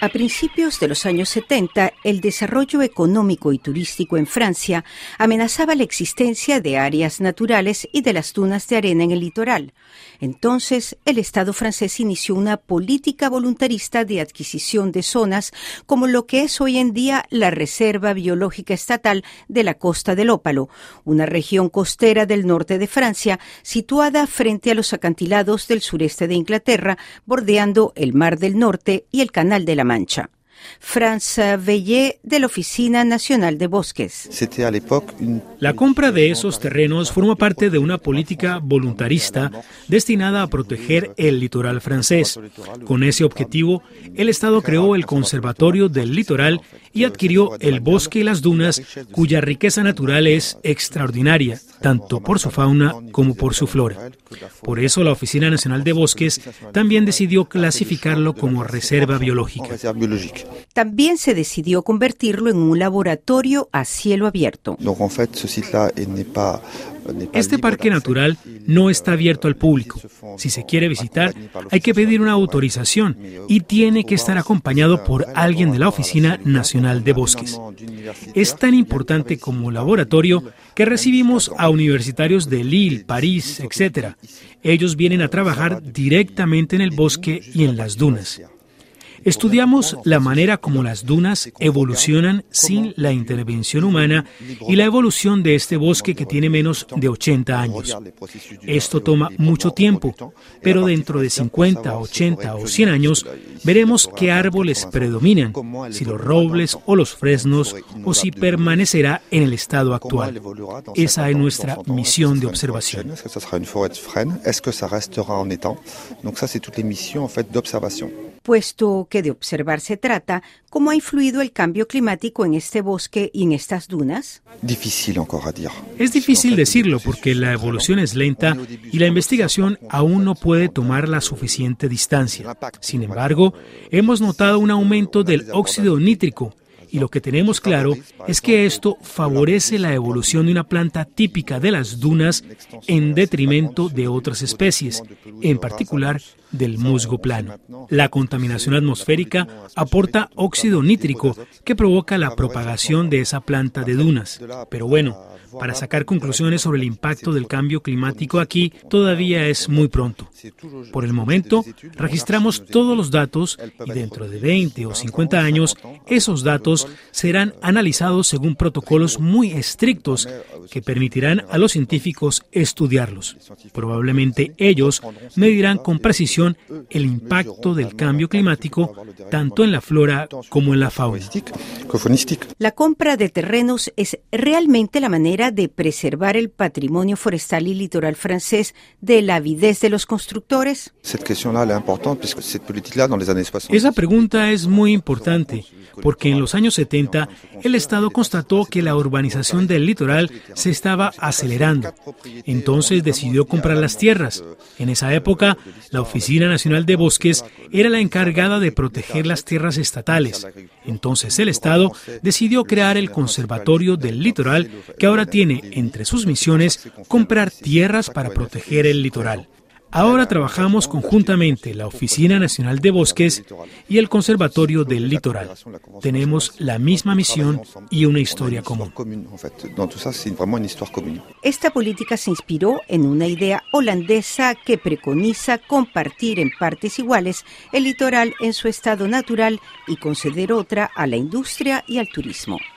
A principios de los años 70, el desarrollo económico y turístico en Francia amenazaba la existencia de áreas naturales y de las dunas de arena en el litoral. Entonces, el Estado francés inició una política voluntarista de adquisición de zonas como lo que es hoy en día la Reserva Biológica Estatal de la Costa del Ópalo, una región costera del norte de Francia situada frente a los acantilados del sureste de Inglaterra, bordeando el Mar del Norte y el Canal de la Mancha. Franz Veillet, de la Oficina Nacional de Bosques. La compra de esos terrenos forma parte de una política voluntarista destinada a proteger el litoral francés. Con ese objetivo, el Estado creó el Conservatorio del Litoral y adquirió el bosque y las dunas, cuya riqueza natural es extraordinaria, tanto por su fauna como por su flora. Por eso, la Oficina Nacional de Bosques también decidió clasificarlo como reserva biológica. También se decidió convertirlo en un laboratorio a cielo abierto. Este parque natural no está abierto al público. Si se quiere visitar, hay que pedir una autorización y tiene que estar acompañado por alguien de la Oficina Nacional de Bosques. Es tan importante como laboratorio que recibimos a universitarios de Lille, París, etc. Ellos vienen a trabajar directamente en el bosque y en las dunas. Estudiamos la manera como las dunas evolucionan sin la intervención humana y la evolución de este bosque que tiene menos de 80 años. Esto toma mucho tiempo, pero dentro de 50, 80 o 100 años veremos qué árboles predominan, si los robles o los fresnos, o si permanecerá en el estado actual. Esa es nuestra misión de observación. Puesto que de observar se trata, ¿cómo ha influido el cambio climático en este bosque y en estas dunas? Es difícil decirlo porque la evolución es lenta y la investigación aún no puede tomar la suficiente distancia. Sin embargo, hemos notado un aumento del óxido nítrico. Y lo que tenemos claro es que esto favorece la evolución de una planta típica de las dunas en detrimento de otras especies, en particular del musgo plano. La contaminación atmosférica aporta óxido nítrico que provoca la propagación de esa planta de dunas. Pero bueno, para sacar conclusiones sobre el impacto del cambio climático aquí todavía es muy pronto. Por el momento, registramos todos los datos y dentro de 20 o 50 años, esos datos serán analizados según protocolos muy estrictos que permitirán a los científicos estudiarlos. Probablemente ellos medirán con precisión el impacto del cambio climático tanto en la flora como en la fauna. La compra de terrenos es realmente la manera de preservar el patrimonio forestal y litoral francés de la avidez de los constructores? Esa pregunta es muy importante, porque en los años 70 el Estado constató que la urbanización del litoral se estaba acelerando. Entonces decidió comprar las tierras. En esa época, la Oficina Nacional de Bosques era la encargada de proteger las tierras estatales. Entonces el Estado decidió crear el Conservatorio del Litoral, que ahora tiene entre sus misiones comprar tierras para proteger el litoral. Ahora trabajamos conjuntamente la Oficina Nacional de Bosques y el Conservatorio del Litoral. Tenemos la misma misión y una historia común. Esta política se inspiró en una idea holandesa que preconiza compartir en partes iguales el litoral en su estado natural y conceder otra a la industria y al turismo.